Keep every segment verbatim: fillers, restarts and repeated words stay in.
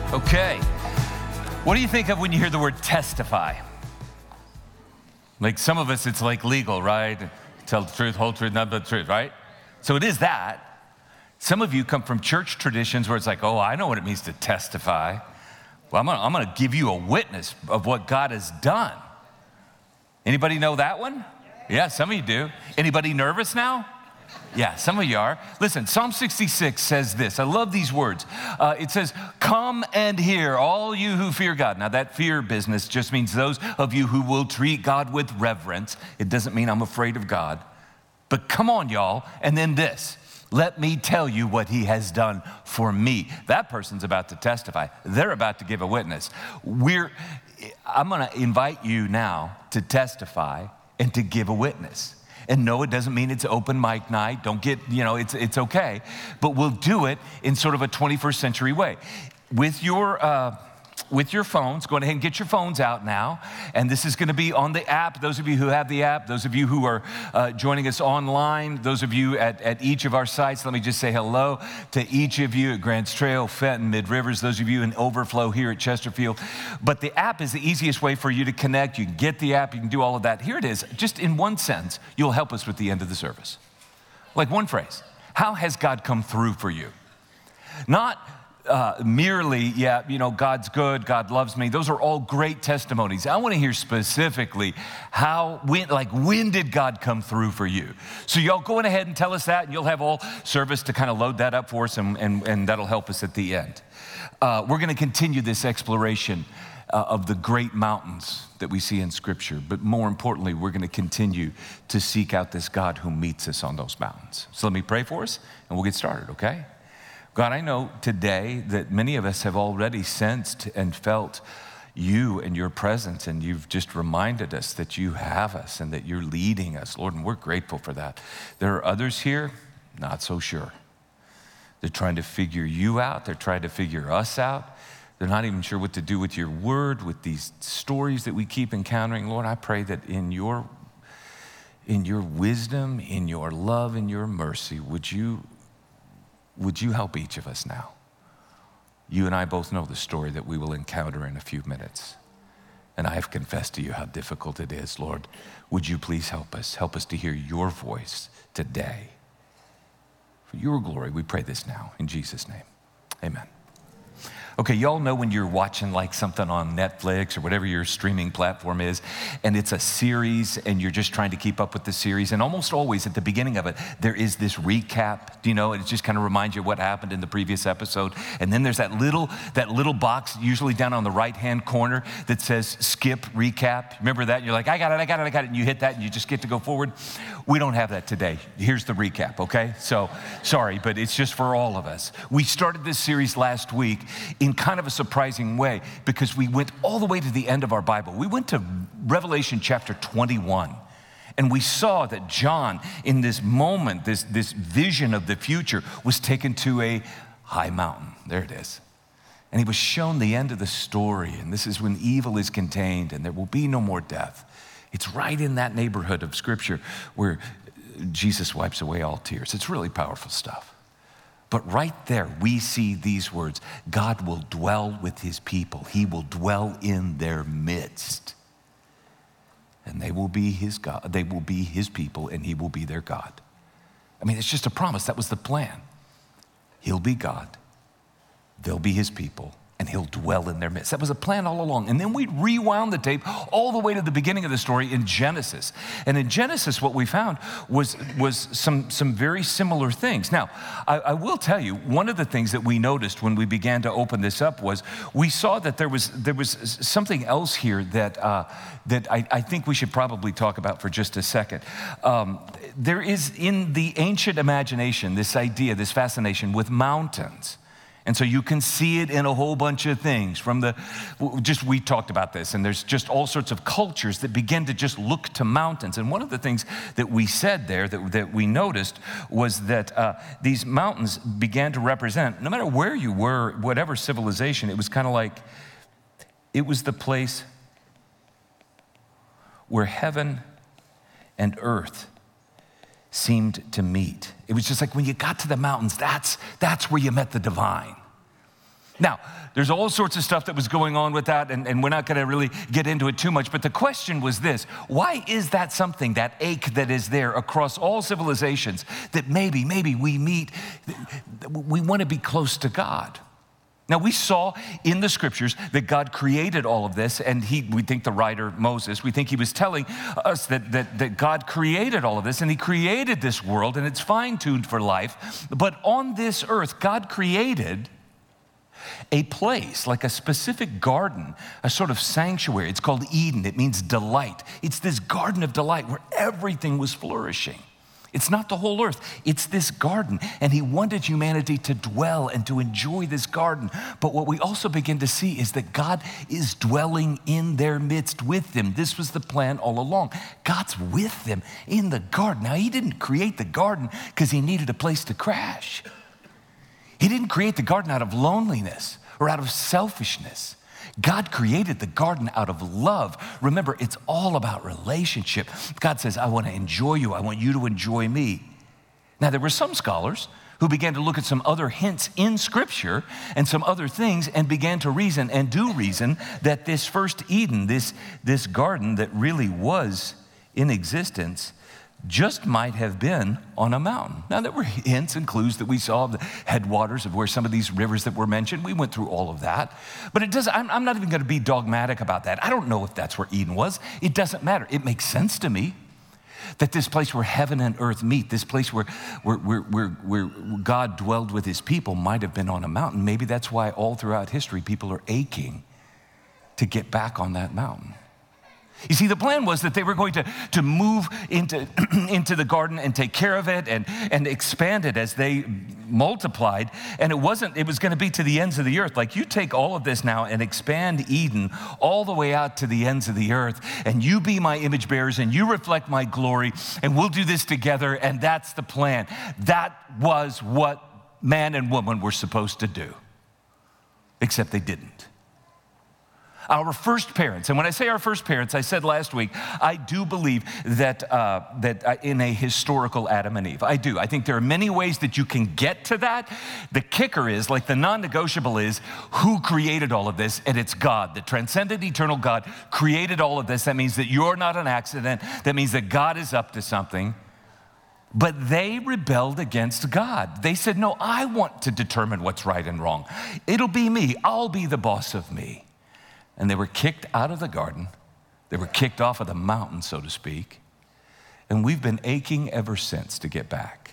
Okay. What do you think of when you hear the word testify? Like some of us, it's like legal, right? Tell the truth, whole truth, nothing but the truth, right? So it is that. Some of you come from church traditions where it's like, oh, I know what it means to testify. Well, I'm gonna, I'm gonna give you a witness of what God has done. Anybody know that one? Yeah, some of you do. Anybody nervous now? Yeah, some of you are. Listen, Psalm sixty-six says this. I love these words. Uh, it says, come and hear, all you who fear God. Now, that fear business just means those of you who will treat God with reverence. It doesn't mean I'm afraid of God. But come on, y'all. And then this. Let me tell you what he has done for me. That person's about to testify. They're about to give a witness. We're, I'm going to invite you now to testify and to give a witness. And no, it doesn't mean it's open mic night. Don't get, you know, it's, it's okay. But we'll do it in sort of a twenty-first century way. With your, uh, with your phones, go ahead and get your phones out now. And this is going to be on the app. Those of you who have the app, those of you who are uh, joining us online, those of you at, at each of our sites, let me just say hello to each of you at Grants Trail, Fenton, Mid-Rivers, those of you in Overflow here at Chesterfield. But the app is the easiest way for you to connect. You can get the app, you can do all of that. Here it is, just in one sentence, you'll help us with the end of the service. Like one phrase, how has God come through for you? Not Uh, merely, yeah, you know, God's good, God loves me. Those are all great testimonies. I want to hear specifically how, when, like, when did God come through for you? So y'all go ahead and tell us that, and you'll have all service to kind of load that up for us, and, and, and that'll help us at the end. Uh, we're going to continue this exploration uh, of the great mountains that we see in Scripture, but more importantly, we're going to continue to seek out this God who meets us on those mountains. So let me pray for us, and we'll get started, okay? God, I know today that many of us have already sensed and felt you and your presence, and you've just reminded us that you have us and that you're leading us, Lord, and we're grateful for that. There are others here, not so sure. They're trying to figure you out. They're trying to figure us out. They're not even sure what to do with your word, with these stories that we keep encountering. Lord, I pray that in your, in your wisdom, in your love, in your mercy, would you Would you help each of us now? You and I both know the story that we will encounter in a few minutes. And I have confessed to you how difficult it is, Lord. Would you please help us? Help us to hear your voice today. For your glory, we pray this now in Jesus' name. Amen. Okay, y'all know when you're watching like something on Netflix or whatever your streaming platform is, and it's a series and you're just trying to keep up with the series, and almost always at the beginning of it, there is this recap, do you know, and it just kind of reminds you what happened in the previous episode. And then there's that little, that little box, usually down on the right-hand corner, that says skip recap. Remember that? And you're like, I got it, I got it, I got it, and you hit that and you just get to go forward. We don't have that today. Here's the recap, okay? So, sorry, but it's just for all of us. We started this series last week in kind of a surprising way because we went all the way to the end of our Bible. We went to Revelation chapter twenty-one, and we saw that John, in this moment, this, this vision of the future, was taken to a high mountain. There it is. And he was shown the end of the story, and this is when evil is contained and there will be no more death. It's right in that neighborhood of Scripture where Jesus wipes away all tears. It's really powerful stuff. But right there, we see these words: God will dwell with his people. He will dwell in their midst. And they will be his God. They will be his people, and he will be their God. I mean, it's just a promise. That was the plan. He'll be God. They'll be his people, and he'll dwell in their midst. That was a plan all along. And then we rewound the tape all the way to the beginning of the story in Genesis. And in Genesis, what we found was, was some, some very similar things. Now, I, I will tell you, one of the things that we noticed when we began to open this up was we saw that there was, there was something else here that, uh, that I, I think we should probably talk about for just a second. Um, there is in the ancient imagination this idea, this fascination with mountains. And so you can see it in a whole bunch of things from the, just we talked about this, and there's just all sorts of cultures that begin to just look to mountains. And one of the things that we said there that, that we noticed was that uh, these mountains began to represent, no matter where you were, whatever civilization, it was kind of like, it was the place where heaven and earth seemed to meet. It was just like when you got to the mountains, that's, that's where you met the divine. Now, there's all sorts of stuff that was going on with that, and, and we're not going to really get into it too much, but the question was this: why is that something, that ache that is there across all civilizations, that maybe, maybe we meet, we want to be close to God? Now, we saw in the scriptures that God created all of this, and he, we think the writer Moses, we think he was telling us that, that, that God created all of this, and he created this world, and it's fine-tuned for life. But on this earth, God created a place, like a specific garden, a sort of sanctuary. It's called Eden. It means delight. It's this garden of delight where everything was flourishing. It's not the whole earth. It's this garden. And he wanted humanity to dwell and to enjoy this garden. But what we also begin to see is that God is dwelling in their midst with them. This was the plan all along. God's with them in the garden. Now, he didn't create the garden because he needed a place to crash. He didn't create the garden out of loneliness or out of selfishness. God created the garden out of love. Remember, it's all about relationship. God says, I want to enjoy you. I want you to enjoy me. Now, there were some scholars who began to look at some other hints in Scripture and some other things and began to reason and do reason that this first Eden, this, this garden that really was in existence, just might have been on a mountain. Now, there were hints and clues that we saw of the headwaters of where some of these rivers that were mentioned. We went through all of that. But it does, I'm, I'm not even going to be dogmatic about that. I don't know if that's where Eden was. It doesn't matter. It makes sense to me that this place where heaven and earth meet, this place where, where, where, where, where God dwelled with his people might have been on a mountain. Maybe that's why all throughout history people are aching to get back on that mountain. You see, the plan was that they were going to, to move into, into the garden and take care of it and, and expand it as they multiplied. And it wasn't, it was going to be to the ends of the earth. Like, you take all of this now and expand Eden all the way out to the ends of the earth, and you be my image bearers and you reflect my glory, and we'll do this together. And that's the plan. That was what man and woman were supposed to do, except they didn't. Our first parents, and when I say our first parents, I said last week, I do believe that, uh, that in a historical Adam and Eve. I do. I think there are many ways that you can get to that. The kicker is, like the non-negotiable is, who created all of this? And it's God. The transcendent, eternal God created all of this. That means that you're not an accident. That means that God is up to something. But they rebelled against God. They said, no, I want to determine what's right and wrong. It'll be me. I'll be the boss of me. And they were kicked out of the garden. They were kicked off of the mountain, so to speak. And we've been aching ever since to get back.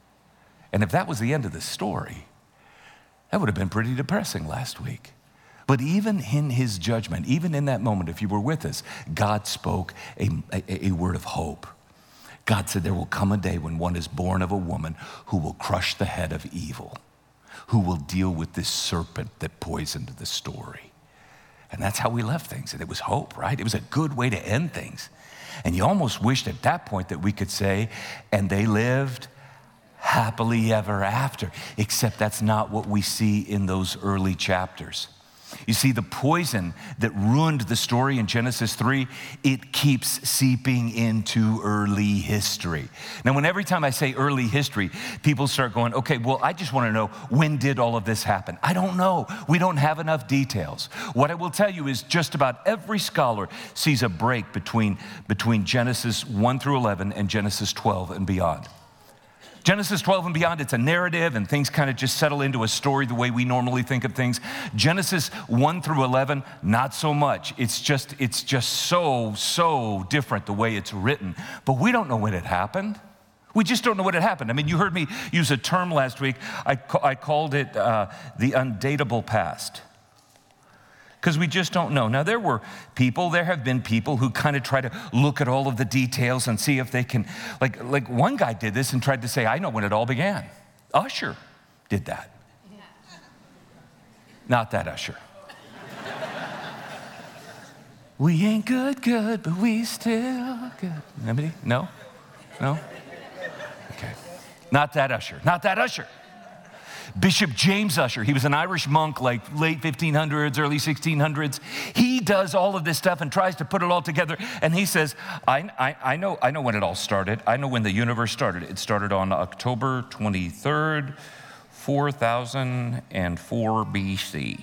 And if that was the end of the story, that would have been pretty depressing last week. But even in his judgment, even in that moment, if you were with us, God spoke a, a, a word of hope. God said there will come a day when one is born of a woman who will crush the head of evil, who will deal with this serpent that poisoned the story. And that's how we left things. And it was hope, right? It was a good way to end things. And you almost wished at that point that we could say, and they lived happily ever after. Except that's not what we see in those early chapters. You see, the poison that ruined the story in Genesis three, it keeps seeping into early history. Now, when every time I say early history, people start going, okay, well, I just want to know, when did all of this happen? I don't know. We don't have enough details. What I will tell you is just about every scholar sees a break between, between Genesis one through eleven and Genesis twelve and beyond. Genesis twelve and beyond, it's a narrative and things kind of just settle into a story the way we normally think of things. Genesis one through eleven, not so much. It's just, it's just so, so different the way it's written. But we don't know when it happened. We just don't know when it happened. I mean, you heard me use a term last week. I, ca- I called it uh, the undateable past. Because we just don't know. Now, there were people, there have been people who kind of try to look at all of the details and see if they can, like, like one guy did this and tried to say, I know when it all began. Usher did that. Not that Usher. We ain't good, good, but we still good. Anybody? No? No? Okay. Not that Usher. Not that Usher. Bishop James Usher, he was an Irish monk, like late fifteen hundreds, early sixteen hundreds. He does all of this stuff and tries to put it all together. And he says, I, I, I, know, I know when it all started. I know when the universe started. It started on October twenty-third, four thousand four B C.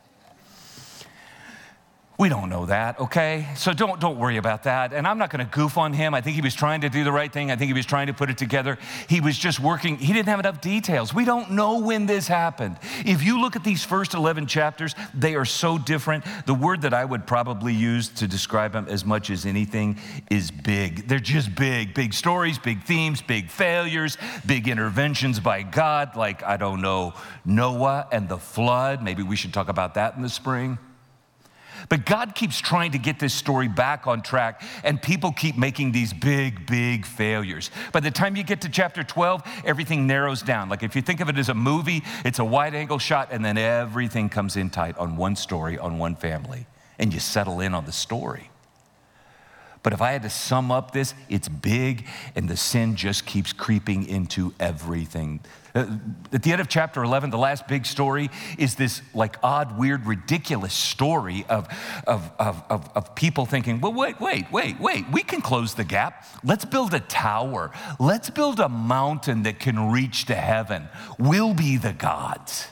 We don't know that, okay? So don't, don't worry about that. And I'm not going to goof on him. I think he was trying to do the right thing. I think he was trying to put it together. He was just working. He didn't have enough details. We don't know when this happened. If you look at these first eleven chapters, they are so different. The word that I would probably use to describe them as much as anything is big. They're just big. Big stories, big themes, big failures, big interventions by God, like, I don't know, Noah and the flood. Maybe we should talk about that in the spring. But God keeps trying to get this story back on track, and people keep making these big, big failures. By the time you get to chapter twelve, everything narrows down. Like if you think of it as a movie, it's a wide-angle shot, and then everything comes in tight on one story, on one family, and you settle in on the story. But if I had to sum up this, it's big, and the sin just keeps creeping into everything. Uh, at the end of chapter eleven, the last big story is this like odd, weird, ridiculous story of, of, of, of, of people thinking, well, wait, wait, wait, wait, we can close the gap. Let's build a tower. Let's build a mountain that can reach to heaven. We'll be the gods.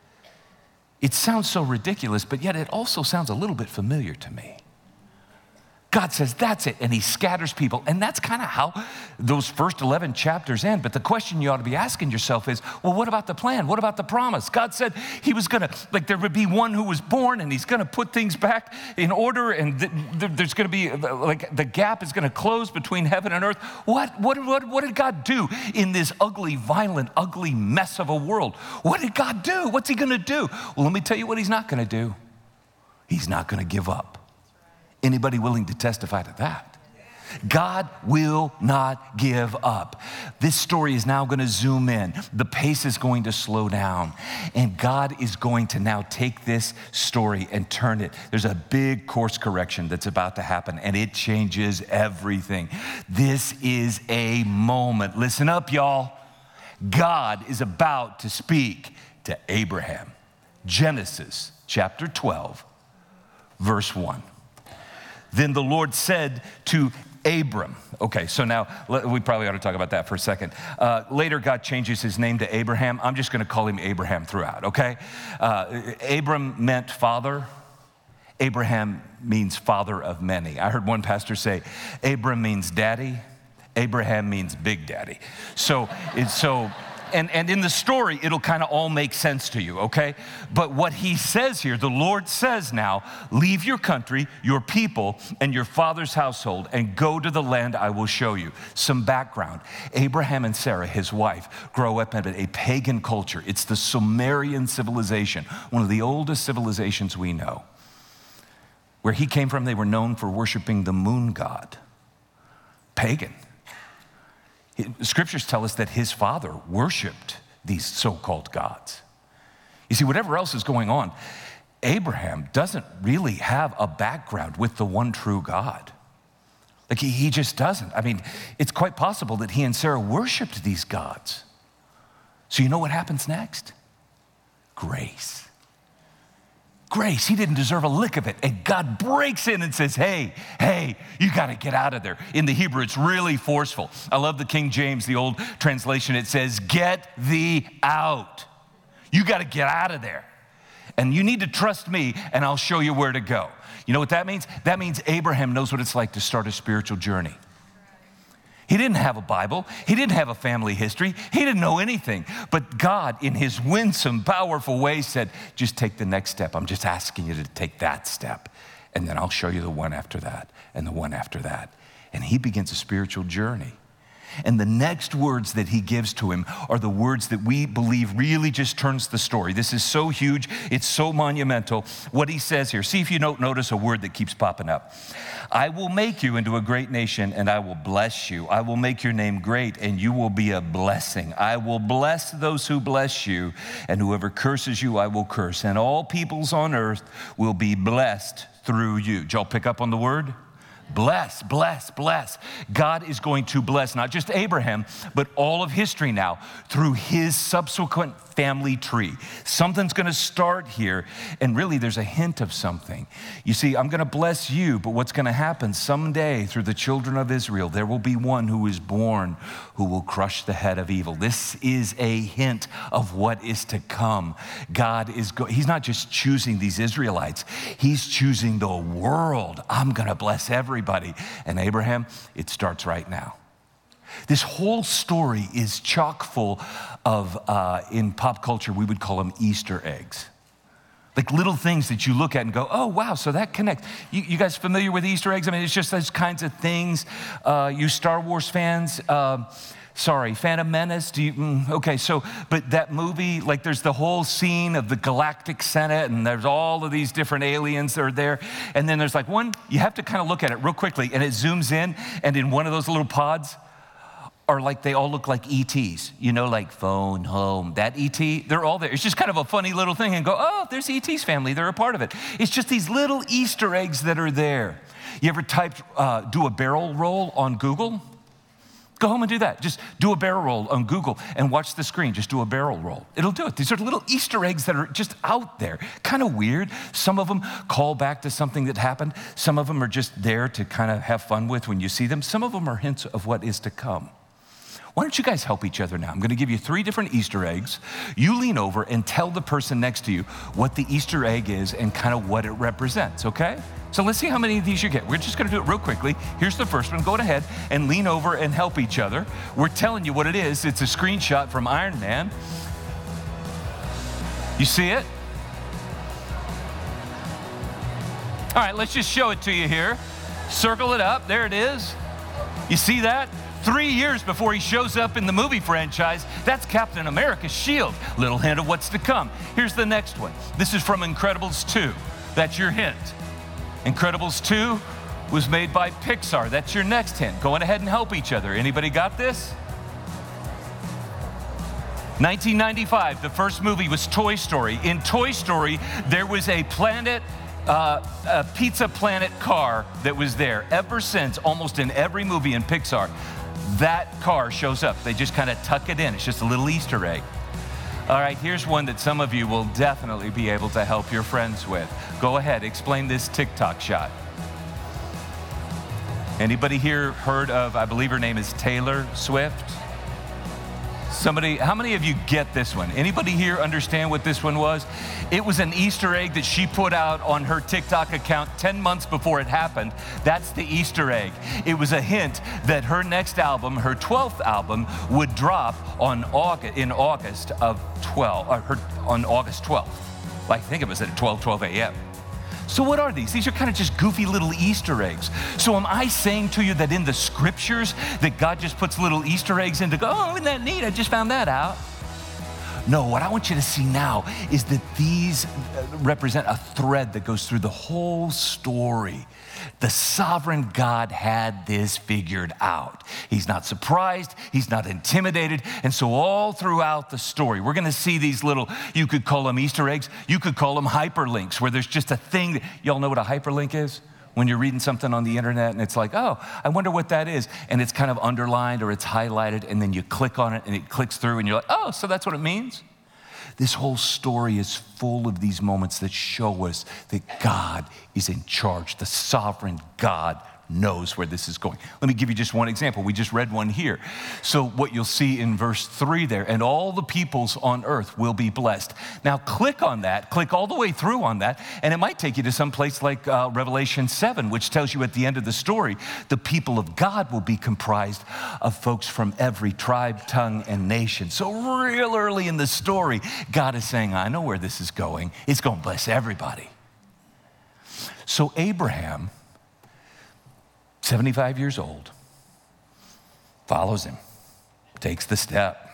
It sounds so ridiculous, but yet it also sounds a little bit familiar to me. God says, that's it, and he scatters people. And that's kind of how those first eleven chapters end. But the question you ought to be asking yourself is, well, what about the plan? What about the promise? God said he was going to, like there would be one who was born, and he's going to put things back in order, and th- th- there's going to be, like the gap is going to close between heaven and earth. What, what, what, what did God do in this ugly, violent, ugly mess of a world? What did God do? What's he going to do? Well, let me tell you what he's not going to do. He's not going to give up. Anybody willing to testify to that? God will not give up. This story is now going to zoom in. The pace is going to slow down. And God is going to now take this story and turn it. There's a big course correction that's about to happen, and it changes everything. This is a moment. Listen up, y'all. God is about to speak to Abraham. Genesis chapter twelve, verse one. Then the Lord said to Abram. Okay, so now we probably ought to talk about that for a second. Uh, later, God changes his name to Abraham. I'm just going to call him Abraham throughout, okay? Uh, Abram meant father. Abraham means father of many. I heard one pastor say, Abram means daddy. Abraham means big daddy. So it's so... And, and in the story, it'll kind of all make sense to you, okay? But what he says here, the Lord says now, leave your country, your people, and your father's household, and go to the land I will show you. Some background. Abraham and Sarah, his wife, grow up in a pagan culture. It's the Sumerian civilization, one of the oldest civilizations we know. Where he came from, they were known for worshiping the moon god. Pagan. Scriptures tell us that his father worshiped these so-called gods. You see, whatever else is going on, Abraham doesn't really have a background with the one true God. Like he, he just doesn't. I mean, it's quite possible that he and Sarah worshiped these gods. So you know what happens next? Grace. Grace. He didn't deserve a lick of it. And God breaks in and says, hey, hey, you got to get out of there. In the Hebrew, it's really forceful. I love the King James, the old translation. It says, get thee out. You got to get out of there. And you need to trust me, and I'll show you where to go. You know what that means? That means Abraham knows what it's like to start a spiritual journey. He didn't have a Bible. He didn't have a family history. He didn't know anything. But God, in his winsome, powerful way, said, just take the next step. I'm just asking you to take that step. And then I'll show you the one after that and the one after that. And he begins a spiritual journey. And the next words that he gives to him are the words that we believe really just turns the story. This is so huge. It's so monumental. What he says here, see if you don't notice a word that keeps popping up. I will make you into a great nation, and I will bless you. I will make your name great, and you will be a blessing. I will bless those who bless you, and whoever curses you, I will curse. And all peoples on earth will be blessed through you. Did y'all pick up on the word? Bless, bless, bless. God is going to bless not just Abraham, but all of history now through his subsequent family tree. Something's going to start here, and really there's a hint of something. You see, I'm going to bless you, but what's going to happen someday through the children of Israel, there will be one who is born who will crush the head of evil. This is a hint of what is to come. God is, go- he's not just choosing these Israelites, he's choosing the world. I'm going to bless everybody. And Abraham, it starts right now. This whole story is chock full of, uh, in pop culture, we would call them Easter eggs. Like little things that you look at and go, oh, wow, so that connects. You, you guys familiar with Easter eggs? I mean, it's just those kinds of things. Uh, you Star Wars fans, uh, sorry, Phantom Menace, do you, mm, okay, so, but that movie, like there's the whole scene of the Galactic Senate, and there's all of these different aliens that are there, and then there's like one, you have to kind of look at it real quickly, and it zooms in, and in one of those little pods, are like, they all look like E Ts, you know, like phone, home, that E T, they're all there. It's just kind of a funny little thing and go, oh, there's E T's family, they're a part of it. It's just these little Easter eggs that are there. You ever typed, uh, do a barrel roll on Google? Go home and do that. Just do a barrel roll on Google and watch the screen. Just do a barrel roll. It'll do it. These are little Easter eggs that are just out there. Kind of weird. Some of them call back to something that happened. Some of them are just there to kind of have fun with when you see them. Some of them are hints of what is to come. Why don't you guys help each other now? I'm going to give you three different Easter eggs. You lean over and tell the person next to you what the Easter egg is and kind of what it represents, okay? So let's see how many of these you get. We're just going to do it real quickly. Here's the first one. Go ahead and lean over and help each other. We're telling you what it is. It's a screenshot from Iron Man. You see it? All right, let's just show it to you here. Circle it up. There it is. You see that? Three years before he shows up in the movie franchise, that's Captain America's shield. Little hint of what's to come. Here's the next one. This is from Incredibles two. That's your hint. Incredibles two was made by Pixar. That's your next hint. Go on ahead and help each other. Anybody got this? nineteen ninety-five, the first movie was Toy Story. In Toy Story, there was a planet Uh, a Pizza Planet car that was there. Ever since, almost in every movie in Pixar, that car shows up. They just kind of tuck it in. It's just a little Easter egg. All right, here's one that some of you will definitely be able to help your friends with. Go ahead, explain this TikTok shot. Anybody here heard of, I believe her name is Taylor Swift? Somebody, how many of you get this one? Anybody here understand what this one was? It was an Easter egg that she put out on her TikTok account ten months before it happened. That's the Easter egg. It was a hint that her next album, her twelfth album, would drop on August, in August of twelve, or her, on August twelfth. Like, I think it was at twelve twelve a m So what are these? These are kind of just goofy little Easter eggs. So am I saying to you that in the scriptures that God just puts little Easter eggs in to go, oh, isn't that neat? I just found that out. No, what I want you to see now is that these represent a thread that goes through the whole story. The sovereign God had this figured out. He's not surprised, he's not intimidated, and so all throughout the story, we're gonna see these little, you could call them Easter eggs, you could call them hyperlinks, where there's just a thing that, y'all know what a hyperlink is? When you're reading something on the internet and it's like, oh, I wonder what that is, and it's kind of underlined or it's highlighted, and then you click on it and it clicks through and you're like, oh, so that's what it means? This whole story is full of these moments that show us that God is in charge. The sovereign God knows where this is going. Let me give you just one example. We just read one here. So what you'll see in verse three there, and all the peoples on earth will be blessed. Now click on that, click all the way through on that, and it might take you to some place like uh, Revelation seven, which tells you at the end of the story, the people of God will be comprised of folks from every tribe, tongue, and nation. So real early in the story, God is saying, I know where this is going. It's going to bless everybody. So Abraham, seventy-five years old, follows him, takes the step.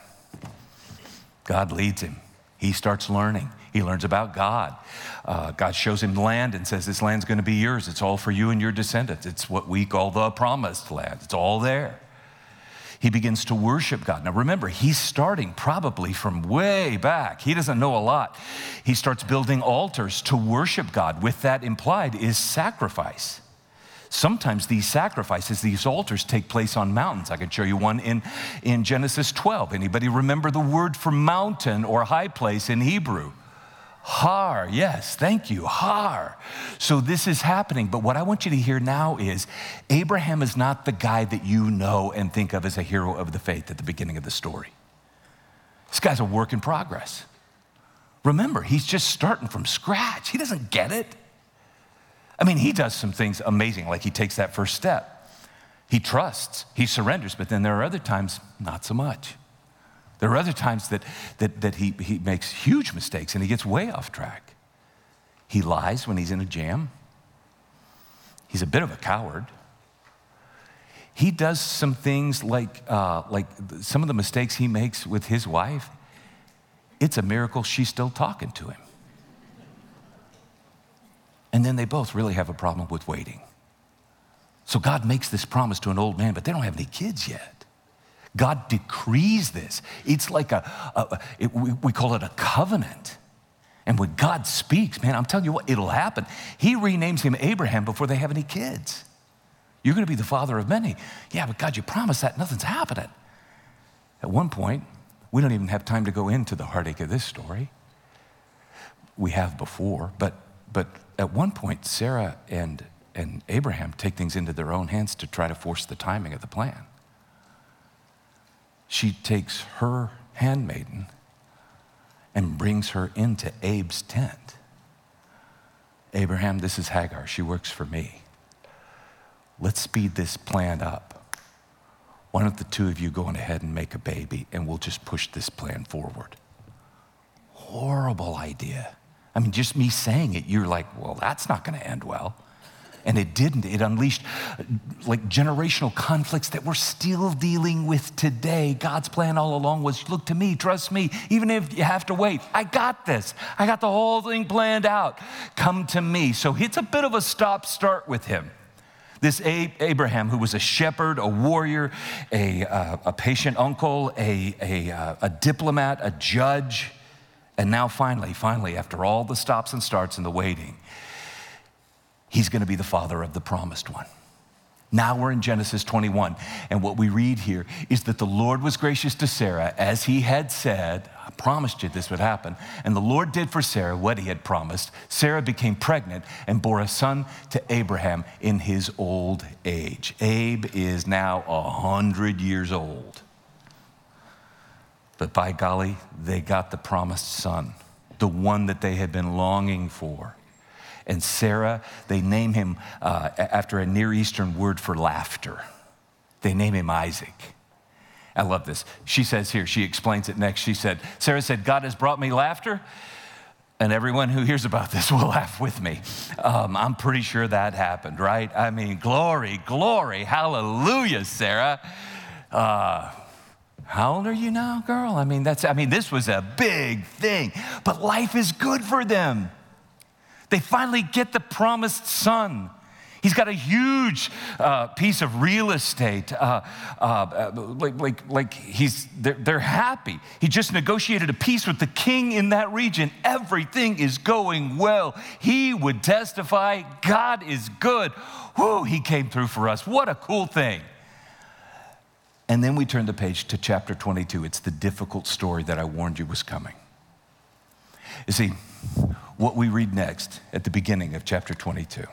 God leads him. He starts learning. He learns about God. Uh, God shows him land and says, this land's going to be yours. It's all for you and your descendants. It's what we call the promised land. It's all there. He begins to worship God. Now remember, he's starting probably from way back. He doesn't know a lot. He starts building altars to worship God. With that implied is sacrifice. Sometimes these sacrifices, these altars take place on mountains. I can show you one in, in Genesis twelve. Anybody remember the word for mountain or high place in Hebrew? Har, yes, thank you, Har. So this is happening, but what I want you to hear now is Abraham is not the guy that you know and think of as a hero of the faith at the beginning of the story. This guy's a work in progress. Remember, he's just starting from scratch. He doesn't get it. I mean, he does some things amazing, like he takes that first step. He trusts, he surrenders, but then there are other times, not so much. There are other times that, that, that he, he makes huge mistakes and he gets way off track. He lies when he's in a jam. He's a bit of a coward. He does some things like, uh, like some of the mistakes he makes with his wife. It's a miracle she's still talking to him. And then they both really have a problem with waiting. So God makes this promise to an old man, but they don't have any kids yet. God decrees this. It's like a, a it, we, we call it a covenant. And when God speaks, man, I'm telling you what, it'll happen. He renames him Abraham before they have any kids. You're going to be the father of many. Yeah, but God, you promised that. Nothing's happening. At one point, we don't even have time to go into the heartache of this story. We have before, but but at one point, Sarah and, and Abraham take things into their own hands to try to force the timing of the plan. She takes her handmaiden and brings her into Abe's tent. Abraham, this is Hagar. She works for me. Let's speed this plan up. Why don't the two of you go on ahead and make a baby and we'll just push this plan forward? Horrible idea. I mean, just me saying it, you're like, well, that's not going to end well. And it didn't. It unleashed like generational conflicts that we're still dealing with today. God's plan all along was, look to me, trust me, even if you have to wait. I got this. I got the whole thing planned out. Come to me. So it's a bit of a stop-start with him. This Abraham, who was a shepherd, a warrior, a, uh, a patient uncle, a, a, uh, a diplomat, a judge, and now finally, finally, after all the stops and starts and the waiting, he's going to be the father of the promised one. Now we're in Genesis twenty-one, and what we read here is that the Lord was gracious to Sarah as he had said. I promised you this would happen. And the Lord did for Sarah what he had promised. Sarah became pregnant and bore a son to Abraham in his old age. Abe is now a hundred years old. But by golly, they got the promised son, the one that they had been longing for. And Sarah, they name him uh, after a Near Eastern word for laughter. They name him Isaac. I love this. She says here, she explains it next. She said, Sarah said, God has brought me laughter, and everyone who hears about this will laugh with me. Um, I'm pretty sure that happened, right? I mean, glory, glory, hallelujah, Sarah. Uh, How old are you now, girl? I mean, that's, I mean, this was a big thing, but life is good for them. They finally get the promised son. He's got a huge uh, piece of real estate. Uh, uh, like, like, like he's, they're, they're happy. He just negotiated a peace with the king in that region. Everything is going well. He would testify, God is good. Whoo, he came through for us. What a cool thing. And then we turn the page to chapter twenty-two. It's the difficult story that I warned you was coming. You see, what we read next at the beginning of chapter twenty-two.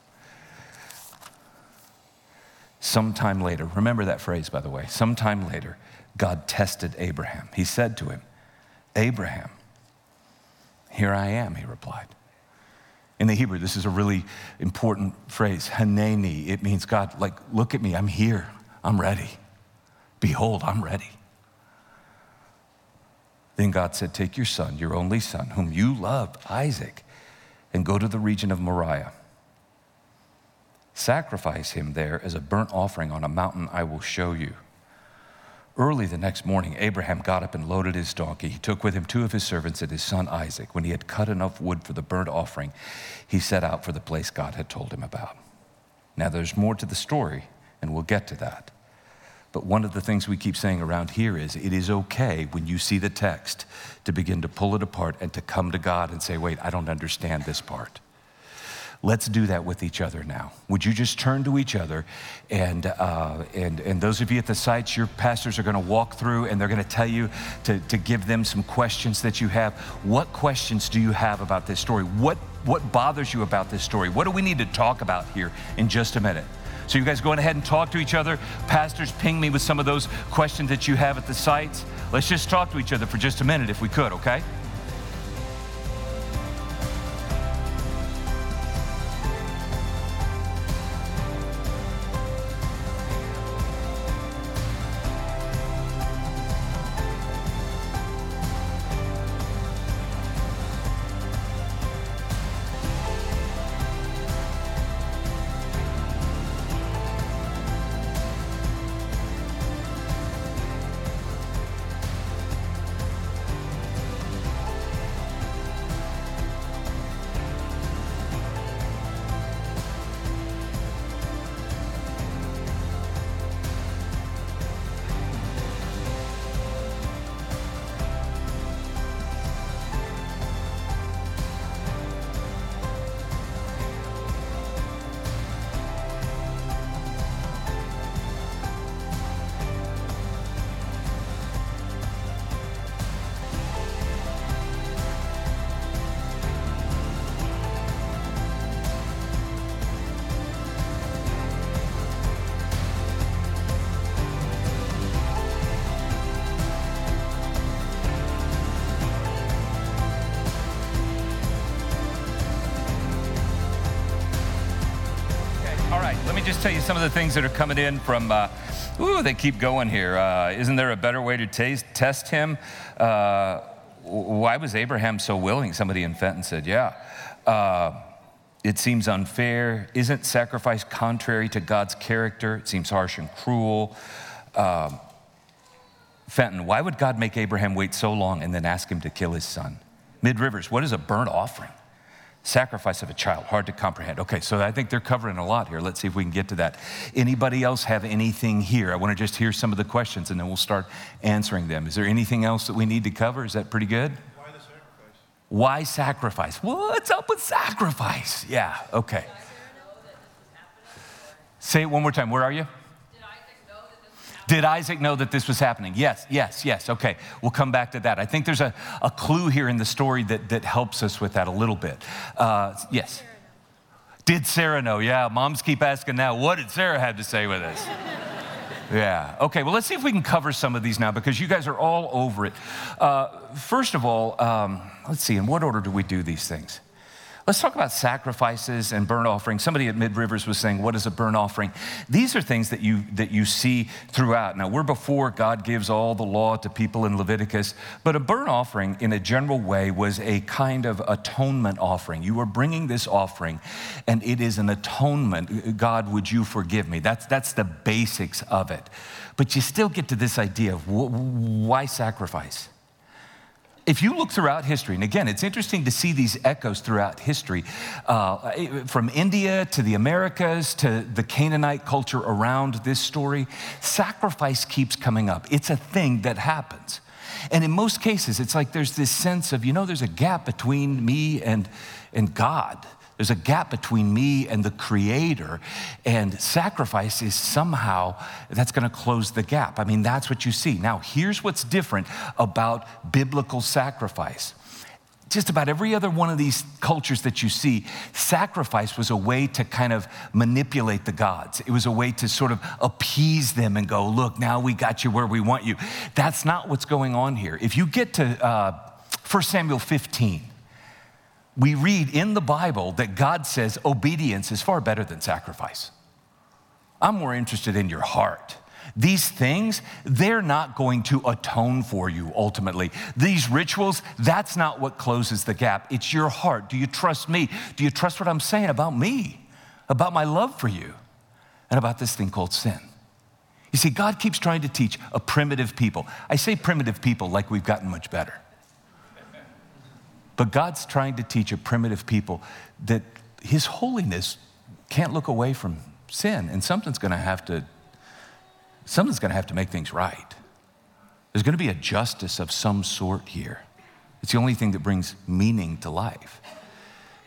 Sometime later, remember that phrase, by the way. Sometime later, God tested Abraham. He said to him, Abraham, here I am, he replied. In the Hebrew, this is a really important phrase, Haneni. It means, God, like, look at me, I'm here, I'm ready. Behold, I'm ready. Then God said, take your son, your only son, whom you love, Isaac, and go to the region of Moriah. Sacrifice him there as a burnt offering on a mountain I will show you. Early the next morning, Abraham got up and loaded his donkey. He took with him two of his servants and his son Isaac. When he had cut enough wood for the burnt offering, he set out for the place God had told him about. Now there's more to the story, and we'll get to that. But one of the things we keep saying around here is it is okay when you see the text to begin to pull it apart and to come to God and say, wait, I don't understand this part. Let's do that with each other now. Would you just turn to each other? And, uh, and, and those of you at the sites, your pastors are going to walk through and they're going to tell you to, to give them some questions that you have. What questions do you have about this story? What, what bothers you about this story? What do we need to talk about here in just a minute? So you guys go ahead and talk to each other. Pastors, ping me with some of those questions that you have at the sites. Let's just talk to each other for just a minute if we could, okay? Let me just tell you some of the things that are coming in from, uh, ooh, they keep going here. Uh, isn't there a better way to taste, test him? Uh, why was Abraham so willing? Somebody in Fenton said, yeah. Uh, it seems unfair. Isn't sacrifice contrary to God's character? It seems harsh and cruel. Uh, Fenton, why would God make Abraham wait so long and then ask him to kill his son? Mid-Rivers, what is a burnt offering? Sacrifice of a child, hard to comprehend. Okay, so I think they're covering a lot here. Let's see if we can get to that. Anybody else have anything here? I want to just hear some of the questions and then we'll start answering them. Is there anything else that we need to cover? Is that pretty good? Why the sacrifice? Why sacrifice? What's up with sacrifice? Yeah, okay. Say it one more time. Where are you? Did Isaac know that this was happening? Yes, yes, yes. Okay, we'll come back to that. I think there's a, a clue here in the story that, that helps us with that a little bit. Uh, yes. Did Sarah know? Yeah, moms keep asking now, what did Sarah have to say with this? Yeah, okay, well, let's see if we can cover some of these now because you guys are all over it. Uh, first of all, um, let's see, in what order do we do these things? Let's talk about sacrifices and burnt offerings. Somebody at Mid-Rivers was saying, what is a burnt offering? These are things that you that you see throughout. Now, we're before God gives all the law to people in Leviticus, but a burnt offering in a general way was a kind of atonement offering. You are bringing this offering, and it is an atonement. God, would you forgive me? That's, that's the basics of it. But you still get to this idea of why sacrifice? If you look throughout history, and again, it's interesting to see these echoes throughout history, uh, from India to the Americas to the Canaanite culture around this story, sacrifice keeps coming up. It's a thing that happens. And in most cases, it's like there's this sense of, you know, there's a gap between me and, and God. There's a gap between me and the Creator, and sacrifice is somehow, that's gonna close the gap. I mean, that's what you see. Now, here's what's different about biblical sacrifice. Just about every other one of these cultures that you see, sacrifice was a way to kind of manipulate the gods. It was a way to sort of appease them and go, look, now we got you where we want you. That's not what's going on here. If you get to uh, First Samuel fifteen, we read in the Bible that God says obedience is far better than sacrifice. I'm more interested in your heart. These things, they're not going to atone for you ultimately. These rituals, that's not what closes the gap. It's your heart. Do you trust me? Do you trust what I'm saying about me, about my love for you, and about this thing called sin? You see, God keeps trying to teach a primitive people. I say primitive people like we've gotten much better. But God's trying to teach a primitive people that his holiness can't look away from sin, and something's gonna have to, something's gonna have to make things right. There's gonna be a justice of some sort here. It's the only thing that brings meaning to life.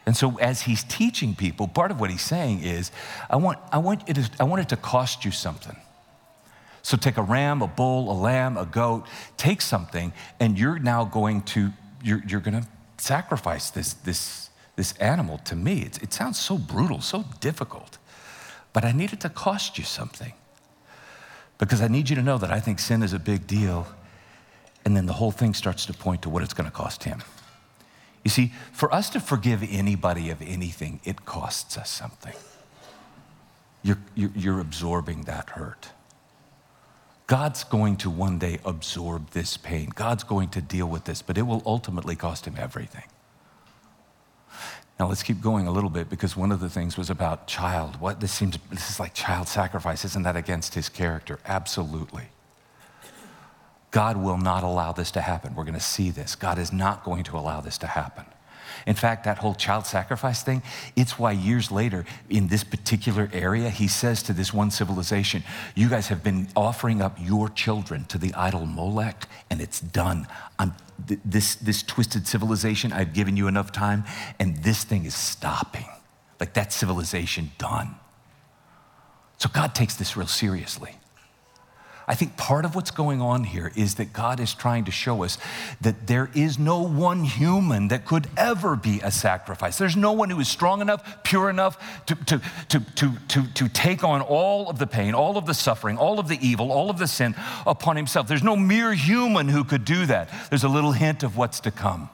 And so as he's teaching people, part of what he's saying is, I want, I want, it, I want it to cost you something. So take a ram, a bull, a lamb, a goat, take something, and you're now going to, you're, you're going to sacrifice this, this, this animal to me. It's, it sounds so brutal, so difficult, but I need it to cost you something because I need you to know that I think sin is a big deal, and then the whole thing starts to point to what it's going to cost him. You see, for us to forgive anybody of anything, it costs us something. You're, you're, you're absorbing that hurt. God's going to one day absorb this pain. God's going to deal with this, but it will ultimately cost him everything. Now let's keep going a little bit because one of the things was about child. What this seems, this is like child sacrifice. Isn't that against his character? Absolutely. God will not allow this to happen. We're going to see this. God is not going to allow this to happen. In fact, that whole child sacrifice thing, it's why years later in this particular area, he says to this one civilization, you guys have been offering up your children to the idol Molech, and it's done. I'm, th- this, this twisted civilization, I've given you enough time, and this thing is stopping. Like that civilization done. So God takes this real seriously. I think part of what's going on here is that God is trying to show us that there is no one human that could ever be a sacrifice. There's no one who is strong enough, pure enough to, to, to, to, to, to take on all of the pain, all of the suffering, all of the evil, all of the sin upon himself. There's no mere human who could do that. There's a little hint of what's to come.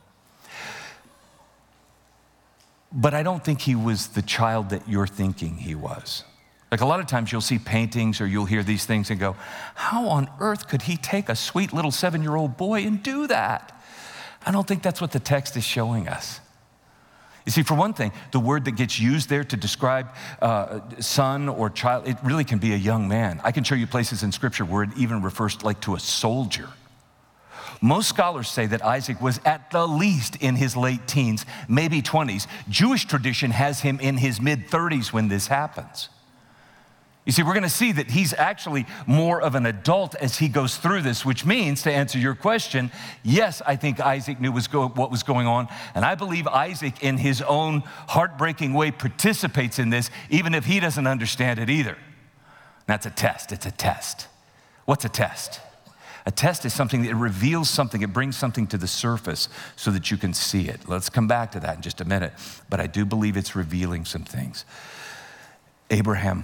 But I don't think he was the child that you're thinking he was. Like a lot of times you'll see paintings or you'll hear these things and go, how on earth could he take a sweet little seven-year-old boy and do that? I don't think that's what the text is showing us. You see, for one thing, the word that gets used there to describe uh, son or child, it really can be a young man. I can show you places in Scripture where it even refers like to a soldier. Most scholars say that Isaac was at the least in his late teens, maybe twenties. Jewish tradition has him in his mid-thirties when this happens. You see, we're going to see that he's actually more of an adult as he goes through this, which means, to answer your question, yes, I think Isaac knew what was going on, and I believe Isaac, in his own heartbreaking way, participates in this, even if he doesn't understand it either. That's a test. It's a test. What's a test? A test is something that reveals something. It brings something to the surface so that you can see it. Let's come back to that in just a minute, but I do believe it's revealing some things. Abraham,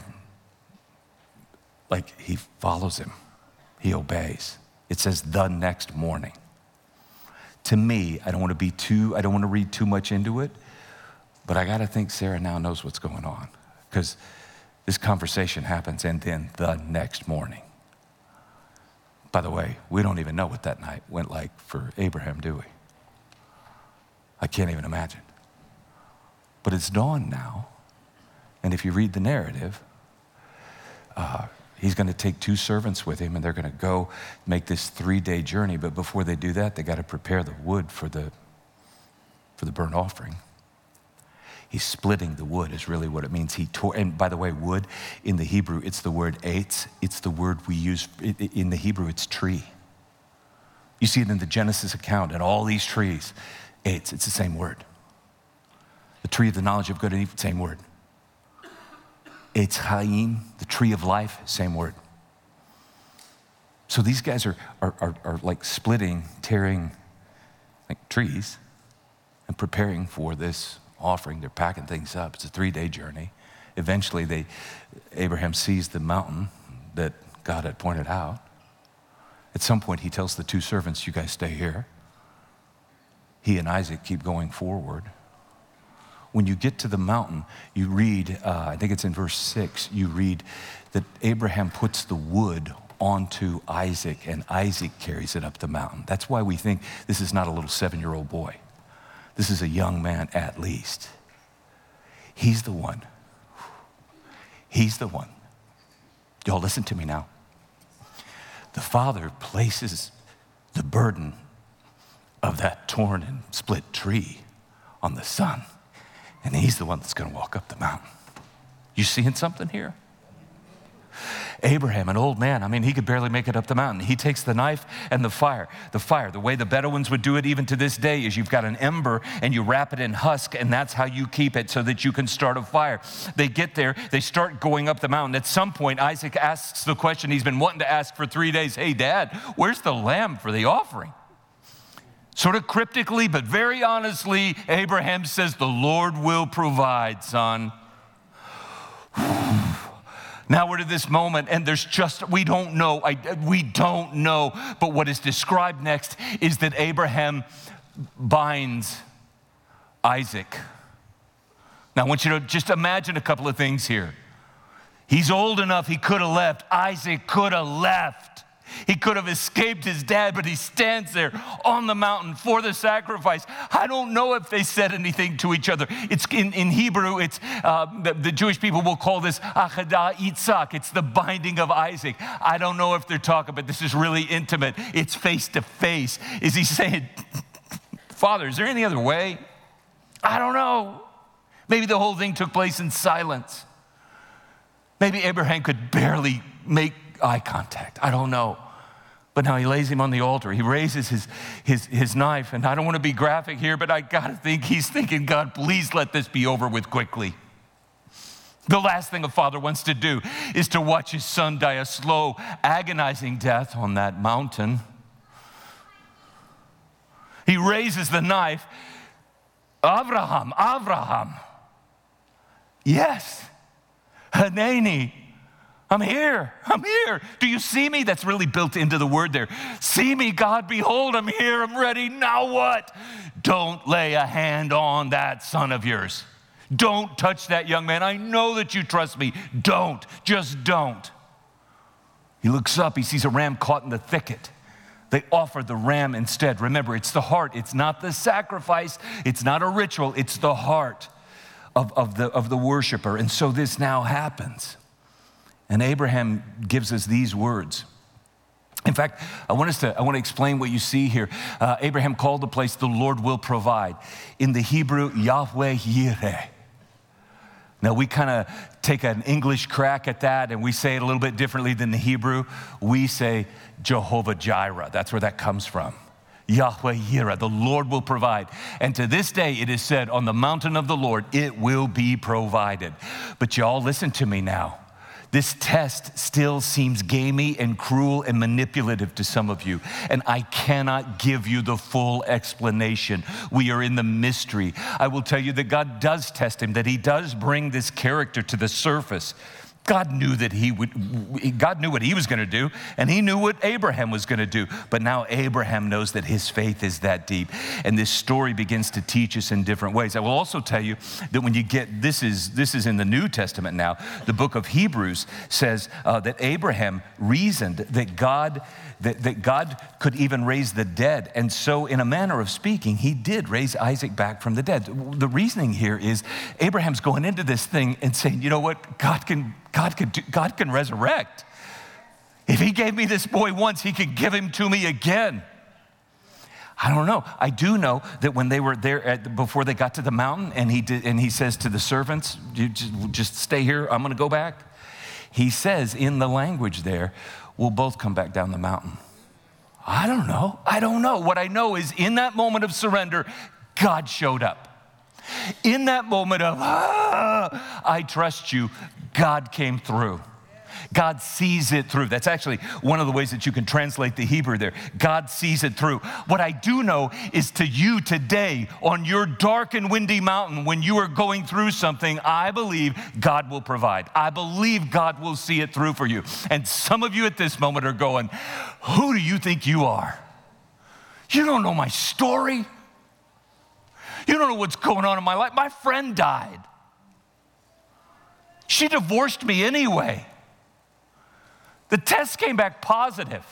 like he follows him, he obeys. It says the next morning. To me, I don't want to be too, I don't want to read too much into it, but I got to think Sarah now knows what's going on because this conversation happens and then the next morning. By the way, we don't even know what that night went like for Abraham, do we? I can't even imagine. But it's dawn now, and if you read the narrative, uh, he's going to take two servants with him, and they're going to go make this three-day journey. But before they do that, they got to prepare the wood for the, for the burnt offering. He's splitting the wood is really what it means. He tore, and by the way, wood in the Hebrew, it's the word eitz. It's the word we use, in the Hebrew, it's tree. You see it in the Genesis account, and all these trees, eitz, it's the same word. The tree of the knowledge of good and evil, same word. Eitz Chaim, the tree of life, same word. So these guys are, are, are, are like splitting, tearing like trees and preparing for this offering. They're packing things up. It's a three-day journey. Eventually, they, Abraham sees the mountain that God had pointed out. At some point, he tells the two servants, you guys stay here. He and Isaac keep going forward. When you get to the mountain, you read, uh, I think it's in verse six, you read that Abraham puts the wood onto Isaac and Isaac carries it up the mountain. That's why we think this is not a little seven-year-old boy. This is a young man at least. He's the one. He's the one. Y'all listen to me now. The father places the burden of that torn and split tree on the son. And he's the one that's going to walk up the mountain. You seeing something here? Abraham, an old man, I mean, he could barely make it up the mountain. He takes the knife and the fire. The fire, the way the Bedouins would do it even to this day is you've got an ember and you wrap it in husk, and that's how you keep it so that you can start a fire. They get there, they start going up the mountain. At some point, Isaac asks the question he's been wanting to ask for three days. Hey, Dad, where's the lamb for the offering? Sort of cryptically, but very honestly, Abraham says, the Lord will provide, son. Now we're to this moment, and there's just, we don't know, I, we don't know. But what is described next is that Abraham binds Isaac. Now I want you to just imagine a couple of things here. He's old enough, he could have left. Isaac could have left. He could have escaped his dad, but he stands there on the mountain for the sacrifice. I don't know if they said anything to each other. It's in, in Hebrew, it's uh, the, the Jewish people will call this Achadah Yitzhak. It's the binding of Isaac. I don't know if they're talking, but this is really intimate. It's face to face. Is he saying, Father, is there any other way? I don't know. Maybe the whole thing took place in silence. Maybe Abraham could barely make eye contact. I don't know. But now he lays him on the altar. He raises his, his, his knife. And I don't want to be graphic here, but I got to think he's thinking, God, please let this be over with quickly. The last thing a father wants to do is to watch his son die a slow, agonizing death on that mountain. He raises the knife. Avraham, Avraham. Yes. Haneni. I'm here, I'm here. Do you see me? That's really built into the word there. See me, God, behold, I'm here, I'm ready. Now what? Don't lay a hand on that son of yours. Don't touch that young man. I know that you trust me. Don't, just don't. He looks up, he sees a ram caught in the thicket. They offer the ram instead. Remember, it's the heart. It's not the sacrifice. It's not a ritual. It's the heart of, of, the, of the worshiper. And so this now happens. And Abraham gives us these words. In fact, I want us to, I want to explain what you see here. Uh, Abraham called the place, the Lord will provide. In the Hebrew, Yahweh Yireh. Now we kind of take an English crack at that and we say it a little bit differently than the Hebrew. We say Jehovah Jireh. That's where that comes from. Yahweh Yireh, the Lord will provide. And to this day it is said, on the mountain of the Lord, it will be provided. But y'all listen to me now. This test still seems gamey and cruel and manipulative to some of you, and I cannot give you the full explanation. We are in the mystery. I will tell you that God does test him, that he does bring this character to the surface. God knew that he would, God knew what he was going to do, and he knew what Abraham was going to do. But now Abraham knows that his faith is that deep, and this story begins to teach us in different ways. I will also tell you that when you get, this is, this is in the New Testament now, the book of Hebrews says uh, that Abraham reasoned that God, that, that God could even raise the dead. And so in a manner of speaking, he did raise Isaac back from the dead. The reasoning here is Abraham's going into this thing and saying, you know what, God can God can, do, God can resurrect. If he gave me this boy once, he can give him to me again. I don't know. I do know that when they were there, at, before they got to the mountain, and he, did, and he says to the servants, you just, just stay here, I'm going to go back. He says in the language there, we'll both come back down the mountain. I don't know. I don't know. What I know is in that moment of surrender, God showed up. In that moment of, ah, I trust you, God came through. God sees it through. That's actually one of the ways that you can translate the Hebrew there. God sees it through. What I do know is to you today on your dark and windy mountain, when you are going through something, I believe God will provide. I believe God will see it through for you. And some of you at this moment are going, who do you think you are? You don't know my story. You don't know what's going on in my life. My friend died. She divorced me anyway. The test came back positive.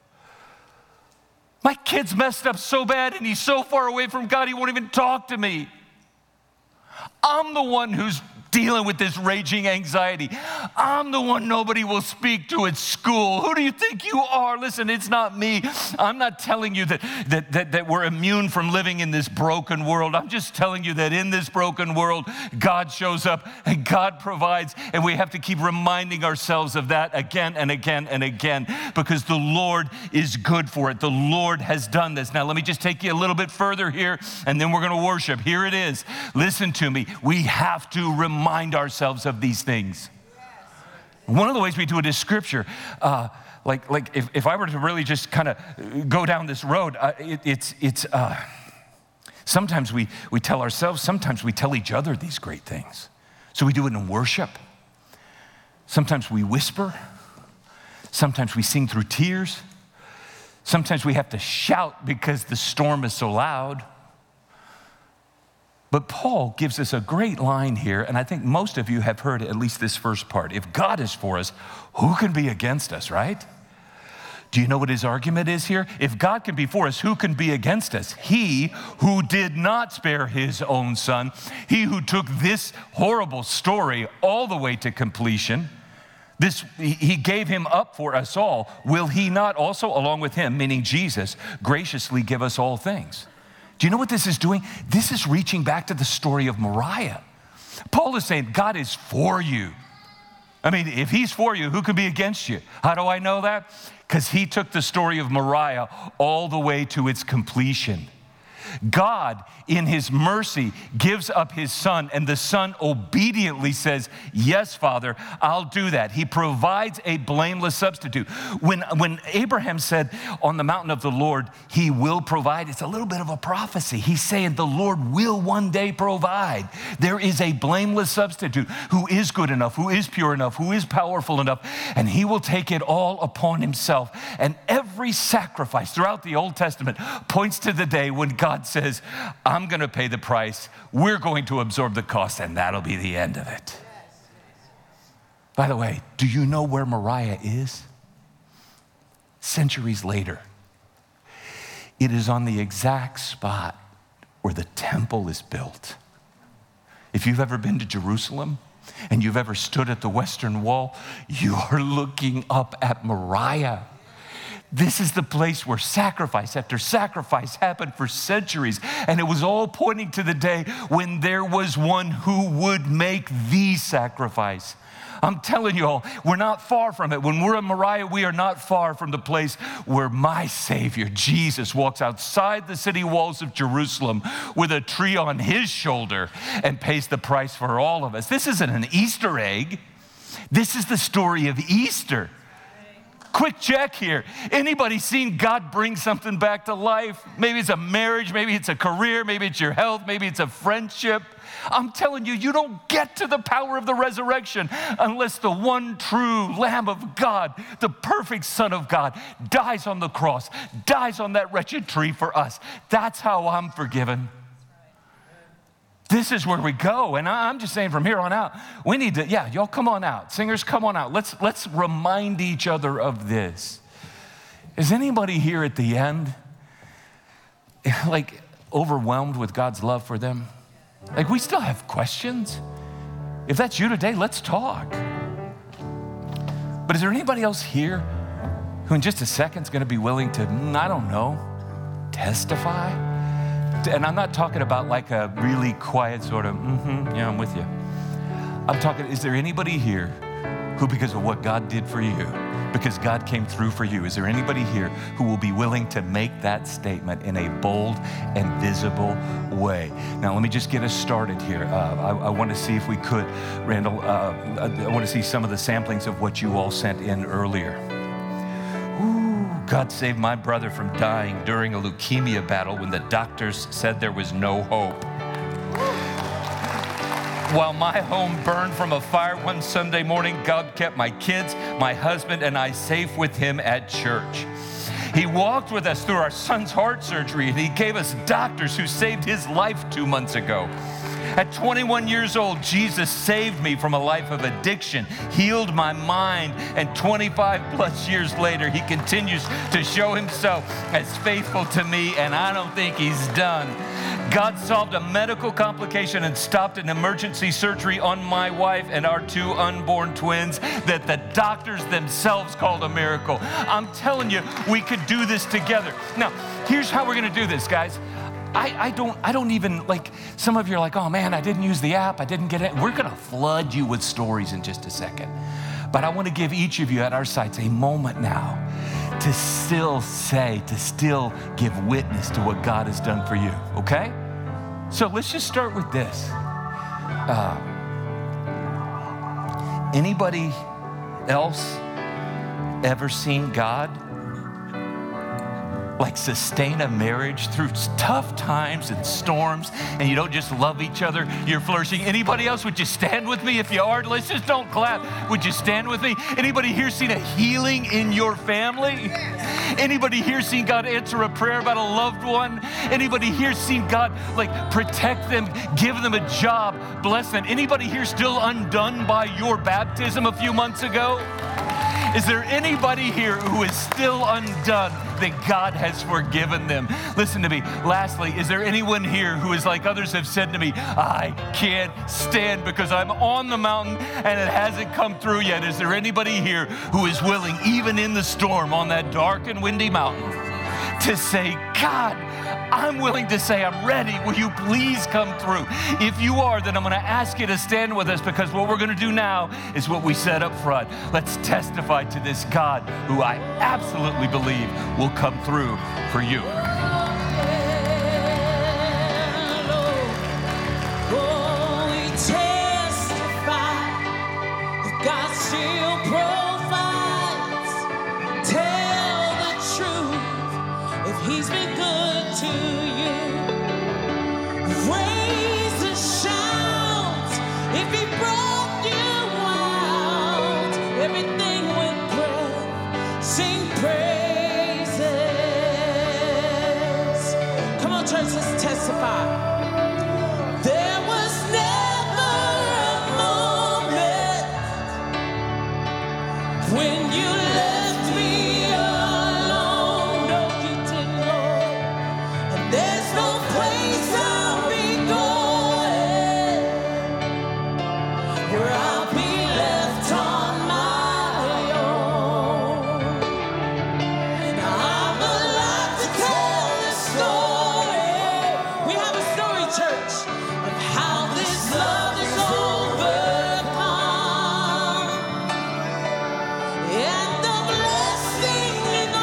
My kid's messed up so bad and he's so far away from God he won't even talk to me. I'm the one who's dealing with this raging anxiety. I'm the one nobody will speak to at school. Who do you think you are? Listen, it's not me. I'm not telling you that, that, that, that we're immune from living in this broken world. I'm just telling you that in this broken world, God shows up and God provides, and we have to keep reminding ourselves of that again and again and again, because the Lord is good for it. The Lord has done this. Now, let me just take you a little bit further here, and then we're going to worship. Here it is. Listen to me. We have to remind ourselves of these things. One of the ways we do it is Scripture. Uh, like, like if, if I were to really just kind of go down this road, uh, it, it's, it's uh, sometimes we, we tell ourselves, sometimes we tell each other these great things. So we do it in worship. Sometimes we whisper. Sometimes we sing through tears. Sometimes we have to shout because the storm is so loud. But Paul gives us a great line here, and I think most of you have heard at least this first part. If God is for us, who can be against us, right? Do you know what his argument is here? If God can be for us, who can be against us? He who did not spare his own son, he who took this horrible story all the way to completion, this, he gave him up for us all. Will he not also, along with him, meaning Jesus, graciously give us all things? Do you know what this is doing? This is reaching back to the story of Moriah. Paul is saying, God is for you. I mean, if he's for you, who can be against you? How do I know that? Because he took the story of Moriah all the way to its completion. God, in his mercy, gives up his son, and the son obediently says, yes, Father, I'll do that. He provides a blameless substitute. When, when Abraham said on the mountain of the Lord, he will provide, it's a little bit of a prophecy. He's saying the Lord will one day provide. There is a blameless substitute who is good enough, who is pure enough, who is powerful enough, and he will take it all upon himself. And every sacrifice throughout the Old Testament points to the day when God says, I'm going to pay the price, we're going to absorb the cost, and that'll be the end of it. By the way, do you know where Moriah is? Centuries later. It is on the exact spot where the temple is built. If you've ever been to Jerusalem and you've ever stood at the Western Wall, you are looking up at Moriah. This is the place where sacrifice after sacrifice happened for centuries, and it was all pointing to the day when there was one who would make the sacrifice. I'm telling you all, we're not far from it. When we're in Moriah, we are not far from the place where my Savior, Jesus, walks outside the city walls of Jerusalem with a tree on his shoulder and pays the price for all of us. This isn't an Easter egg. This is the story of Easter. Quick check here. Anybody seen God bring something back to life? Maybe it's a marriage, maybe it's a career, maybe it's your health, maybe it's a friendship. I'm telling you, you don't get to the power of the resurrection unless the one true Lamb of God, the perfect Son of God, dies on the cross, dies on that wretched tree for us. That's how I'm forgiven. This is where we go, and I'm just saying from here on out, we need to, yeah, y'all come on out. Singers, come on out. Let's, let's remind each other of this. Is anybody here at the end, like, overwhelmed with God's love for them? Like, we still have questions. If that's you today, let's talk. But is there anybody else here who in just a second is going to be willing to, I don't know, testify? And I'm not talking about like a really quiet sort of, mm-hmm, yeah, I'm with you. I'm talking, is there anybody here who, because of what God did for you, because God came through for you, is there anybody here who will be willing to make that statement in a bold and visible way? Now, let me just get us started here. Uh, I, I want to see if we could, Randall, uh, I want to see some of the samplings of what you all sent in earlier. God saved my brother from dying during a leukemia battle when the doctors said there was no hope. While my home burned from a fire one Sunday morning, God kept my kids, my husband, and I safe with him at church. He walked with us through our son's heart surgery, and he gave us doctors who saved his life two months ago. At twenty-one years old, Jesus saved me from a life of addiction, healed my mind, and twenty-five plus years later, he continues to show himself as faithful to me, and I don't think he's done. God solved a medical complication and stopped an emergency surgery on my wife and our two unborn twins that the doctors themselves called a miracle. I'm telling you, we could do this together. Now, here's how we're going to do this, guys. I, I don't I don't even, like, some of you are like, oh man, I didn't use the app, I didn't get it. We're going to flood you with stories in just a second. But I want to give each of you at our sites a moment now to still say, to still give witness to what God has done for you, okay? So let's just start with this. Uh, anybody else ever seen God like sustain a marriage through tough times and storms, and you don't just love each other, you're flourishing? Anybody else? Would you stand with me? If you are, let's just don't clap. Would you stand with me? Anybody here seen a healing in your family? Anybody here seen God answer a prayer about a loved one? Anybody here seen God like protect them, give them a job, bless them? Anybody here still undone by your baptism a few months ago? Is there anybody here who is still undone that God has forgiven them? Listen to me. Lastly, is there anyone here who is like others have said to me, I can't stand because I'm on the mountain and it hasn't come through yet? Is there anybody here who is willing, even in the storm on that dark and windy mountain, to say, God, I'm willing to say I'm ready. Will you please come through? If you are, then I'm going to ask you to stand with us, because what we're going to do now is what we said up front. Let's testify to this God who I absolutely believe will come through for you. Oh, we testify that God still provides. Tell the truth if He's been good to you. Raise a shout if He brought you out. Everything with breath, sing praises. Come on, church, let's testify. There was never a moment when you left me alone. No, you didn't, Lord. And there's no place I'll be going where I'll be left on my own. Now I'm alive to tell this story. We have a story, church, of how this love is overcome, and the blessing and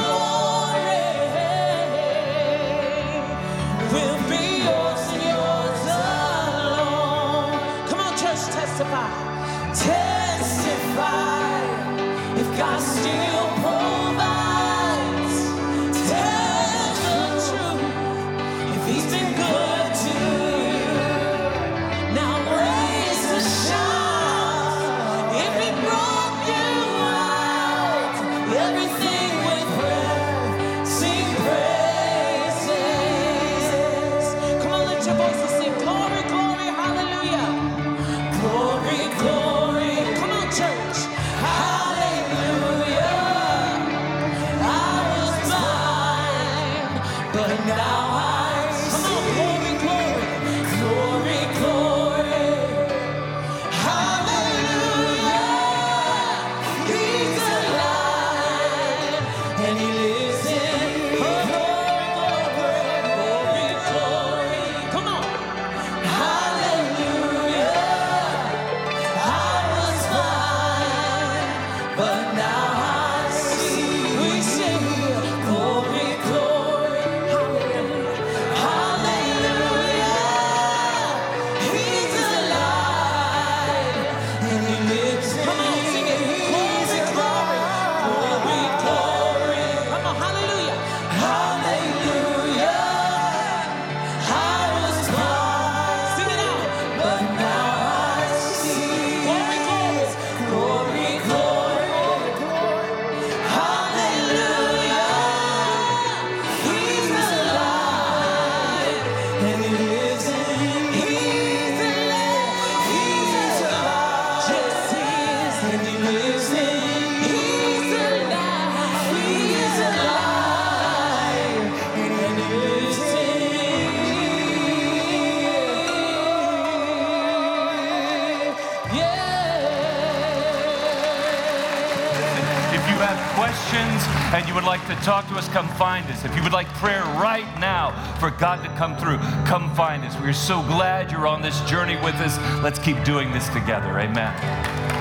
glory will be yours and yours alone. Come on, church, testify. Testify if God still provides. Tell the truth if He's been good to you. Now raise a shout if He brought you out. Everything with breath, sing praises. Come on, lift your voice and sing glory, glory, hallelujah. Glory, glory, If you have questions and you would like to talk to us, come find us. If you would like prayer right now for God to come through, come find us. We're so glad you're on this journey with us. Let's keep doing this together. Amen.